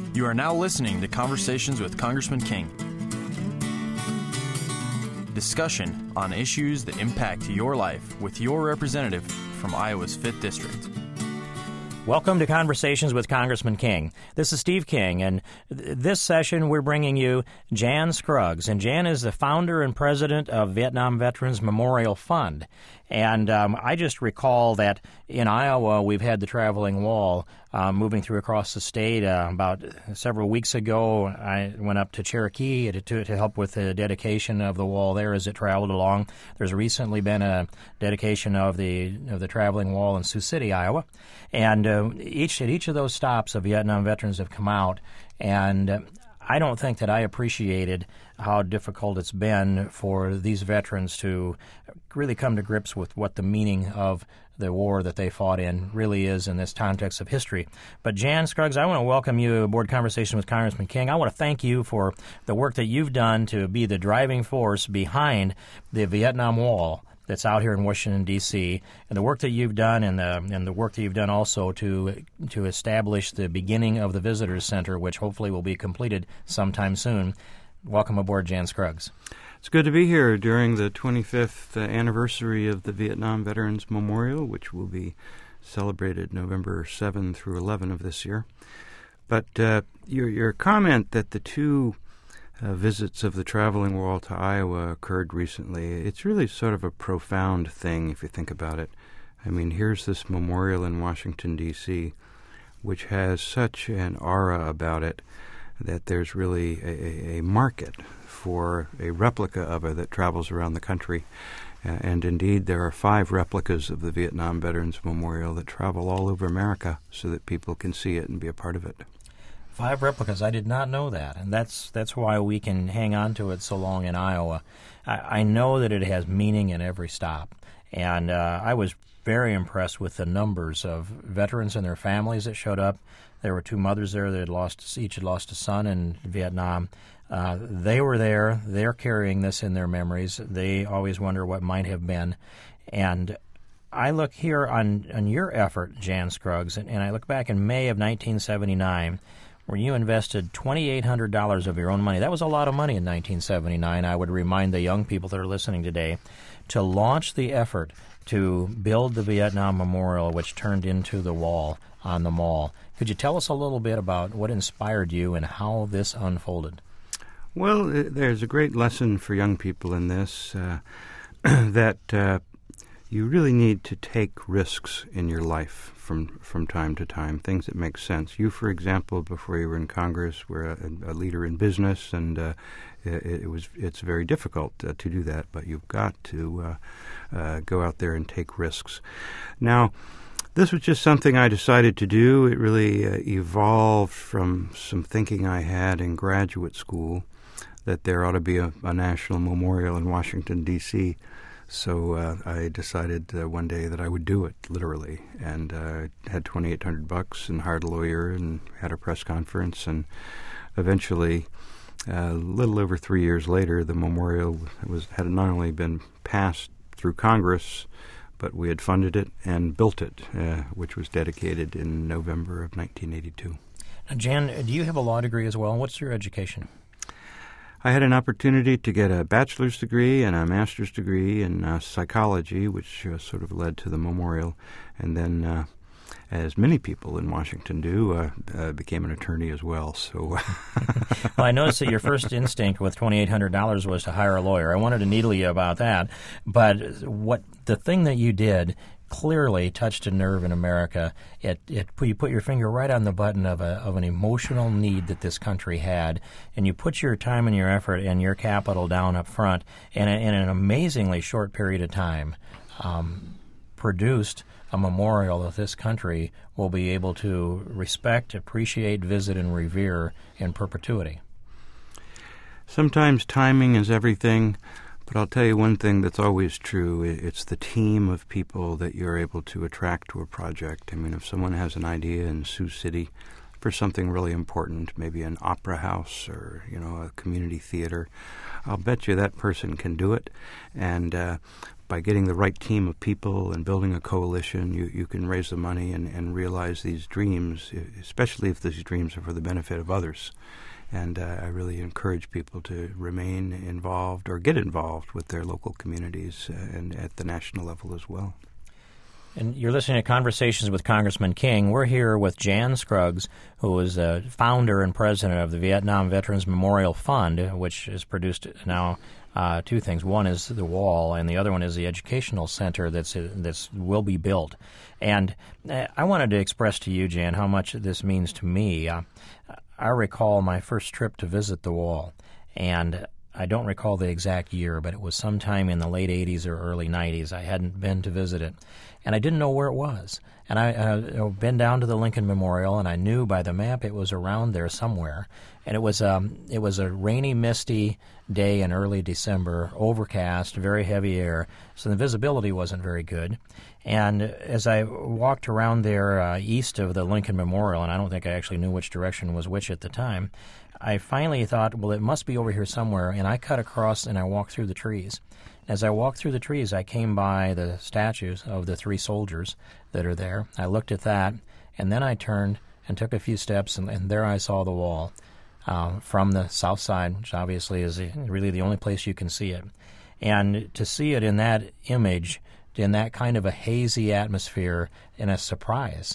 You are now listening to Conversations with Congressman King. Discussion on issues that impact your life with your representative from Iowa's 5th District. Welcome to Conversations with Congressman King. This is Steve King, and this session we're bringing you Jan Scruggs. And Jan is the founder and president of Vietnam Veterans Memorial Fund. And I just recall that in Iowa we've had the traveling wall moving through across the state. About several weeks ago, I went up to Cherokee to help with the dedication of the wall there as it traveled along. There's recently been a dedication of the traveling wall in Sioux City, Iowa. And at each of those stops, the Vietnam veterans have come out, and I don't think that I appreciated how difficult it's been for these veterans to really come to grips with what the meaning of the war that they fought in really is in this context of history. But Jan Scruggs, I want to welcome you aboard Conversation with Congressman King. I want to thank you for the work that you've done to be the driving force behind the Vietnam Wall that's out here in Washington, D.C., and the work that you've done and the work that you've done also to establish the beginning of the Visitors Center, which hopefully will be completed sometime soon. Welcome aboard, Jan Scruggs. It's good to be here during the 25th anniversary of the Vietnam Veterans Memorial, which will be celebrated November 7 through 11 of this year. But your comment that the two visits of the traveling wall to Iowa occurred recently, it's really sort of a profound thing if you think about it. I mean, here's this memorial in Washington, D.C., which has such an aura about it that there's really a market for a replica of it that travels around the country. And indeed, there are 5 replicas of the Vietnam Veterans Memorial that travel all over America so that people can see it and be a part of it. 5 replicas. I did not know that, and that's why we can hang on to it so long in Iowa. I know that it has meaning in every stop, and I was very impressed with the numbers of veterans and their families that showed up. There were 2 mothers there that each had lost a son in Vietnam. They were there. They're carrying this in their memories. They always wonder what might have been. And I look here on your effort, Jan Scruggs, and I look back in May of 1979, where you invested $2,800 of your own money. That was a lot of money in 1979. I would remind the young people that are listening today to launch the effort to build the Vietnam Memorial, which turned into the wall on the mall. Could you tell us a little bit about what inspired you and how this unfolded? Well, there's a great lesson for young people in this, that you really need to take risks in your life from time to time, things that make sense. You, for example, before you were in Congress, were a leader in business, and it's very difficult to do that, but you've got to go out there and take risks. Now, this was just something I decided to do. It really evolved from some thinking I had in graduate school that there ought to be a national memorial in Washington, D.C., so I decided one day that I would do it, literally, and had $2,800 and hired a lawyer and had a press conference, and eventually, a little over 3 years later, the memorial had not only been passed through Congress, but we had funded it and built it, which was dedicated in November of 1982. Now, Jan, do you have a law degree as well? What's your education? I had an opportunity to get a bachelor's degree and a master's degree in psychology, which sort of led to the memorial. And then, as many people in Washington do, became an attorney as well. So, Well, I noticed that your first instinct with $2,800 was to hire a lawyer. I wanted to needle you about that. But the thing that you did clearly touched a nerve in America. You put your finger right on the button of an emotional need that this country had, and you put your time and your effort and your capital down up front, and in an amazingly short period of time, produced a memorial that this country will be able to respect, appreciate, visit, and revere in perpetuity. Sometimes timing is everything. But I'll tell you one thing that's always true. It's the team of people that you're able to attract to a project. I mean, if someone has an idea in Sioux City for something really important, maybe an opera house or, a community theater, I'll bet you that person can do it. And by getting the right team of people and building a coalition, you can raise the money and realize these dreams, especially if these dreams are for the benefit of others. And I really encourage people to remain involved or get involved with their local communities and at the national level as well. And you're listening to Conversations with Congressman King. We're here with Jan Scruggs, who is a founder and president of the Vietnam Veterans Memorial Fund, which has produced now two things. One is the wall, and the other one is the educational center that's will be built. And I wanted to express to you, Jan, how much this means to me. I recall my first trip to visit the wall, and I don't recall the exact year, but it was sometime in the late 80s or early 90s. I hadn't been to visit it, and I didn't know where it was. And I'd been down to the Lincoln Memorial, and I knew by the map it was around there somewhere. And it was a rainy, misty day in early December, overcast, very heavy air, so the visibility wasn't very good. And as I walked around there east of the Lincoln Memorial, and I don't think I actually knew which direction was which at the time, I finally thought, well, it must be over here somewhere, and I cut across and I walked through the trees. As I walked through the trees, I came by the statues of the 3 soldiers that are there. I looked at that, and then I turned and took a few steps, and there I saw the wall from the south side, which obviously is really the only place you can see it. And to see it in that image, in that kind of a hazy atmosphere, in a surprise,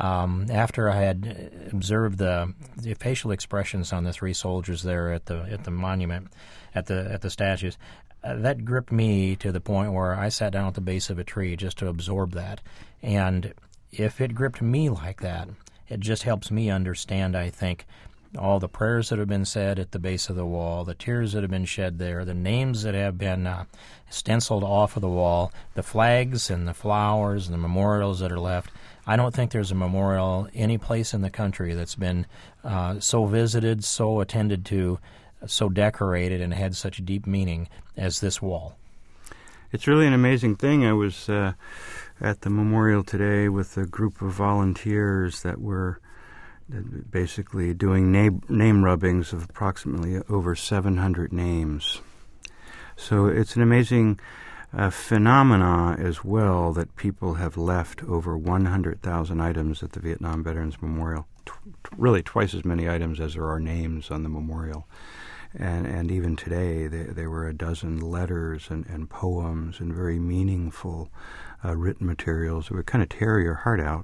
after I had observed the facial expressions on the 3 soldiers there at the monument, at the statues, that gripped me to the point where I sat down at the base of a tree just to absorb that. And if it gripped me like that, it just helps me understand, I think, all the prayers that have been said at the base of the wall, the tears that have been shed there, the names that have been stenciled off of the wall, the flags and the flowers and the memorials that are left. I don't think there's a memorial any place in the country that's been so visited, so attended to, so decorated, and had such deep meaning as this wall. It's really an amazing thing. I was at the memorial today with a group of volunteers that were basically doing name rubbings of approximately over 700 names. So it's an amazing phenomena as well that people have left over 100,000 items at the Vietnam Veterans Memorial, really twice as many items as there are names on the memorial. And even today, there were a dozen letters and poems and very meaningful written materials that would kind of tear your heart out.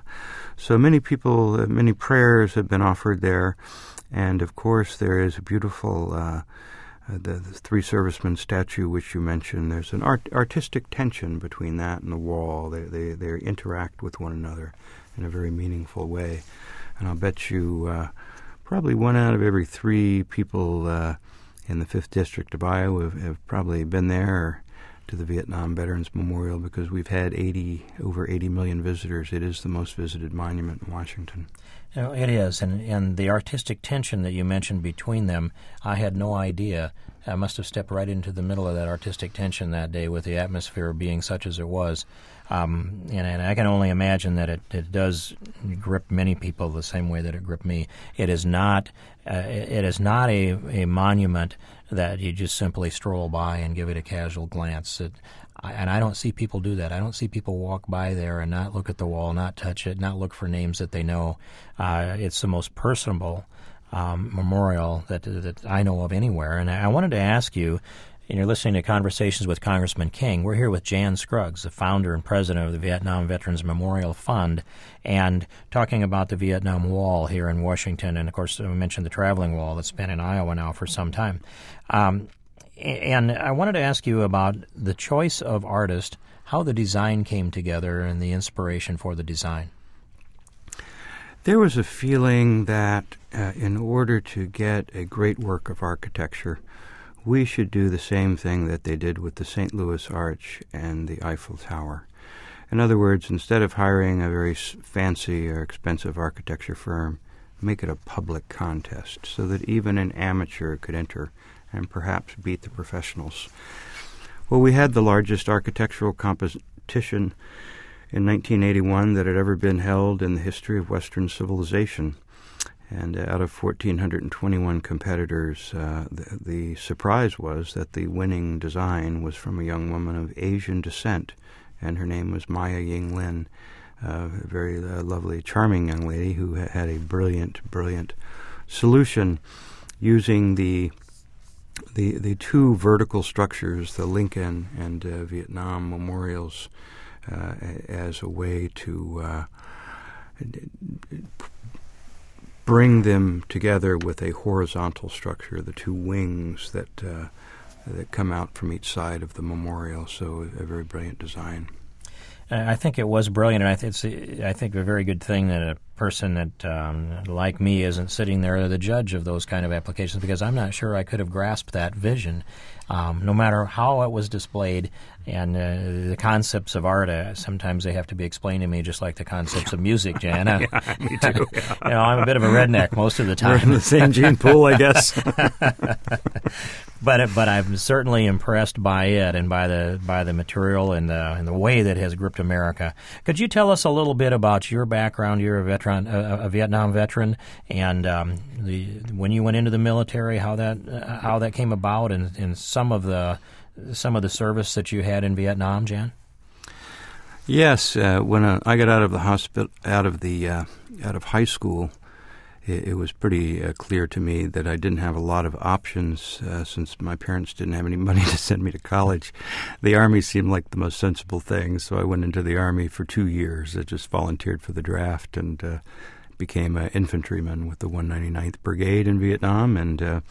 So many people, many prayers have been offered there. And, of course, there is a beautiful the 3 servicemen statue, which you mentioned. There's an artistic tension between that and the wall. They interact with one another in a very meaningful way. And I'll bet you probably 1 out of every 3 people in the 5th District of Iowa have probably been there to the Vietnam Veterans Memorial, because we've had over 80 million visitors. It is the most visited monument in Washington. You know, it is, and the artistic tension that you mentioned between them, I had no idea. I must have stepped right into the middle of that artistic tension that day with the atmosphere being such as it was. And I can only imagine that it does grip many people the same way that it gripped me. It is not a monument that you just simply stroll by and give it a casual glance. And I don't see people do that. I don't see people walk by there and not look at the wall, not touch it, not look for names that they know. It's the most personable memorial that I know of anywhere. And I wanted to ask you, and you're listening to Conversations with Congressman King. We're here with Jan Scruggs, the founder and president of the Vietnam Veterans Memorial Fund, and talking about the Vietnam Wall here in Washington. And, of course, we mentioned the traveling wall that's been in Iowa now for some time. And I wanted to ask you about the choice of artist, how the design came together, and the inspiration for the design. There was a feeling that in order to get a great work of architecture, we should do the same thing that they did with the St. Louis Arch and the Eiffel Tower. In other words, instead of hiring a very fancy or expensive architecture firm, make it a public contest so that even an amateur could enter and perhaps beat the professionals. Well, we had the largest architectural competition in 1981 that had ever been held in the history of Western civilization. And out of 1,421 competitors, the surprise was that the winning design was from a young woman of Asian descent, and her name was Maya Ying Lin, a very lovely, charming young lady who had a brilliant solution using the two vertical structures, the Lincoln and Vietnam memorials, as a way to bring them together with a horizontal structure, the two wings that come out from each side of the memorial. So a very brilliant design. I think it was brilliant, and I think a very good thing that a person that, like me, isn't sitting there the judge of those kind of applications, because I'm not sure I could have grasped that vision, no matter how it was displayed. And the concepts of art, sometimes they have to be explained to me just like the concepts of music, Jan. Yeah, me too. Yeah. I'm a bit of a redneck most of the time. We're in the same gene pool, I guess. But I'm certainly impressed by it and by the material and the way that it has gripped America. Could you tell us a little bit about your background? You're a Vietnam veteran, and when you went into the military, how that came about, and some of the service that you had in Vietnam, Jan. Yes, when I got out of the hospital, out of high school, it was pretty clear to me that I didn't have a lot of options since my parents didn't have any money to send me to college. The Army seemed like the most sensible thing, so I went into the Army for 2 years. I just volunteered for the draft and became an infantryman with the 199th Brigade in Vietnam, and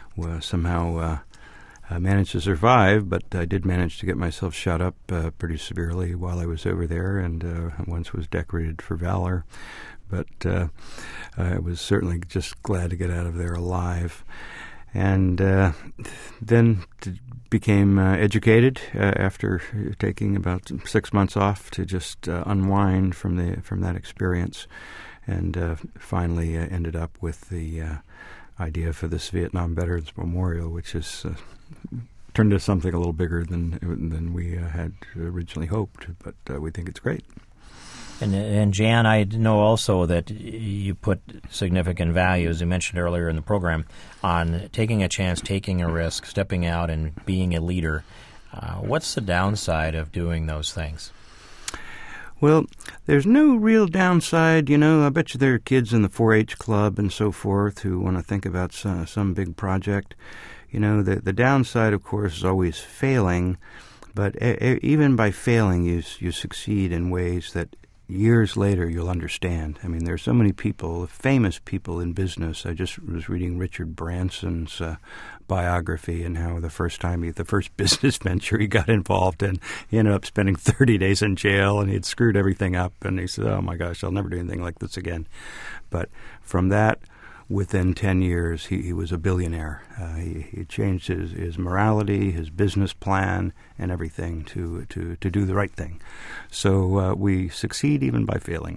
somehow managed to survive, but I did manage to get myself shot up pretty severely while I was over there, and once was decorated for valor. But I was certainly just glad to get out of there alive. And then became educated after taking about 6 months off to just unwind from that experience, and finally ended up with the idea for this Vietnam Veterans Memorial, which has turned into something a little bigger than we had originally hoped, but we think it's great. And Jan, I know also that you put significant value, as you mentioned earlier in the program, on taking a chance, taking a risk, stepping out and being a leader. What's the downside of doing those things? Well, there's no real downside. I bet you there are kids in the 4-H club and so forth who want to think about some big project. The downside, of course, is always failing, but even by failing, you succeed in ways that years later you'll understand. I mean, there are so many people, famous people in business. I just was reading Richard Branson's biography and how the first business venture he got involved in, he ended up spending 30 days in jail, and he had screwed everything up, and he said, oh my gosh, I'll never do anything like this again. But from that, within 10 years, he was a billionaire. He changed his morality, his business plan, and everything to do the right thing. So we succeed even by failing.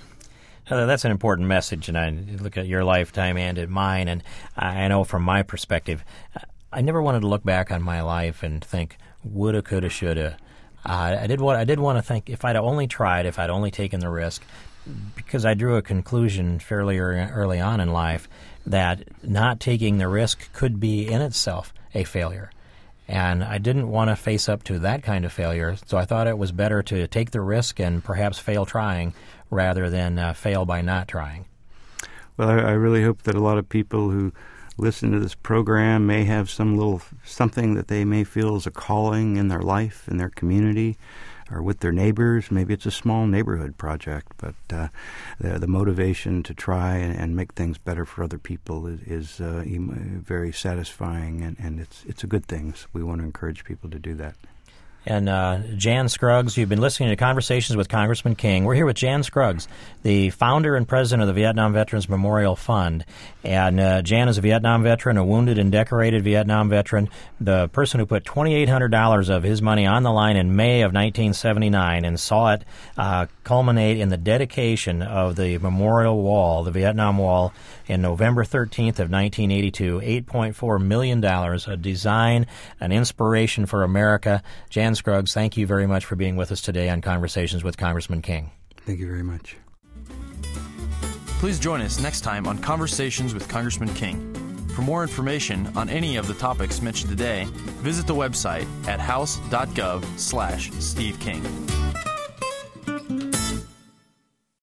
That's an important message, and I look at your lifetime and at mine, and I know from my perspective, I never wanted to look back on my life and think, woulda, coulda, shoulda. I did want to think, if I'd only tried, if I'd only taken the risk, because I drew a conclusion fairly early on in life that not taking the risk could be in itself a failure. And I didn't want to face up to that kind of failure, so I thought it was better to take the risk and perhaps fail trying rather than fail by not trying. Well, I really hope that a lot of people who listen to this program may have something that they may feel is a calling in their life, in their community, or with their neighbors. Maybe it's a small neighborhood project, but the motivation to try and make things better for other people is very satisfying, and it's a good thing. So we want to encourage people to do that. And Jan Scruggs, you've been listening to Conversations with Congressman King. We're here with Jan Scruggs, the founder and president of the Vietnam Veterans Memorial Fund. And Jan is a Vietnam veteran, a wounded and decorated Vietnam veteran, the person who put $2,800 of his money on the line in May of 1979 and saw it culminate in the dedication of the memorial wall, the Vietnam Wall, in November 13th of 1982, $8.4 million, a design, an inspiration for America. Jan Scruggs, thank you very much for being with us today on Conversations with Congressman King. Thank you very much. Please join us next time on Conversations with Congressman King. For more information on any of the topics mentioned today, visit the website at house.gov/Steve King.